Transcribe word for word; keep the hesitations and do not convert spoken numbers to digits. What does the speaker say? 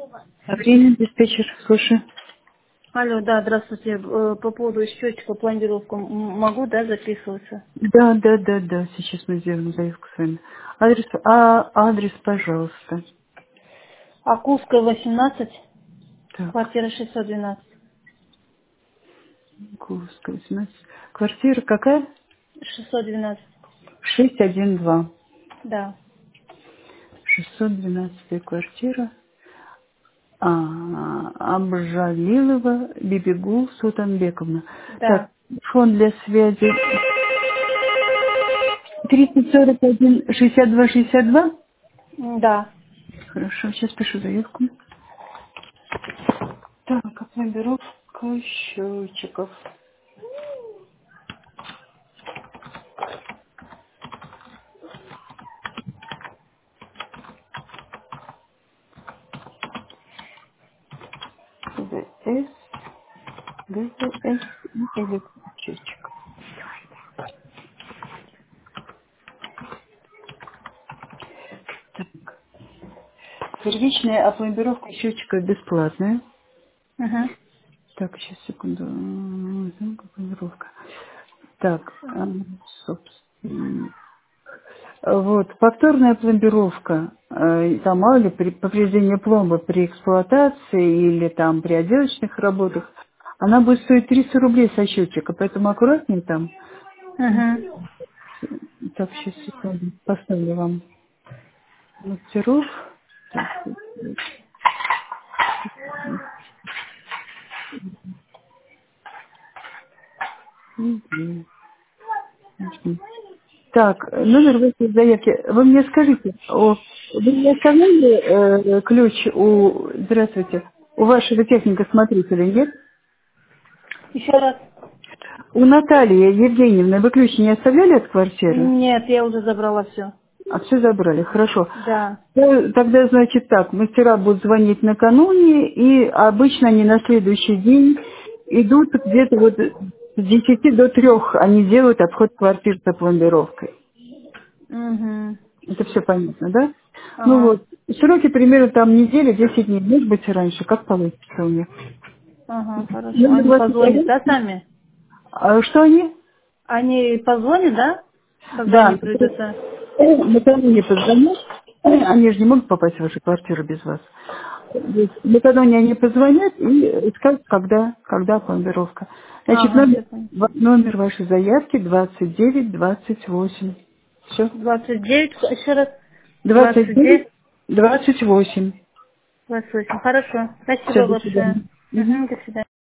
Время, диспетчер, слушай. Алло, да, здравствуйте. Э, По поводу счетчика планировку м- могу, да, записываться? Да, да, да, да, сейчас мы сделаем заявку с вами. Адрес, а, адрес, пожалуйста. Акулская, восемнадцать, Так, квартира шестьсот двенадцать. Курская, восемнадцать. Квартира какая? шестьсот двенадцать, шесть один два. да. шестьсот двенадцатая квартира. А, Абжалилова Бибигул Султанбековна. Так, Да, фонд для связи триста сорок один шестьдесят два шестьдесят два. М, да. Хорошо, сейчас пишу заявку. Так, опломбировка счетчиков. ДВС, ДВС и электрочетчик. Так, первичная опломбировка счетчика бесплатная. Угу. Так, сейчас, секунду. М, Опломбировка. Так, а, собственно. Вот, повторная пломбировка, э, там, мало ли, при повреждении пломбы при эксплуатации или там при отделочных работах, она будет стоить триста рублей со счетчика, поэтому аккуратнее там. Угу. Так, сейчас, секунду, поставлю вам мастеров. Так, мгм. Так, номер вашей заявки. Вы мне скажите, о, вы мне оставляли э, ключ у, здравствуйте, у вашего техника-смотрителя, нет? Еще раз. У Натальи Евгеньевны вы ключ не оставляли от квартиры? Нет, я уже забрала все. А все забрали, хорошо. Да. Ну, тогда, значит, так, мастера будут звонить накануне, и обычно они на следующий день идут где-то вот с десяти до трех они делают обход квартир с опломбировкой. Угу. Это все понятно, да? Ну Ага. вот, сроки примерно там недели, десять дней, может быть и раньше, как получится у них. Ага, хорошо. Номер Они вашей позвонят, заявки? да, сами? А что они? Они позвонят, да? Когда они Да, придут? а? накануне позвонят. Они же не могут попасть в вашу квартиру без вас. Вот, накануне они позвонят и скажут, когда, когда пломбировка. Значит, Ага, номер, все понятно. ва- номер вашей заявки двадцать девять двадцать восемь. Все. двадцать девять, еще раз. Двадцать двадцать девять девять. двадцать восемь. двадцать восемь. Хорошо. Все, Спасибо до большое. свидания. Мгм. Угу, до свидания.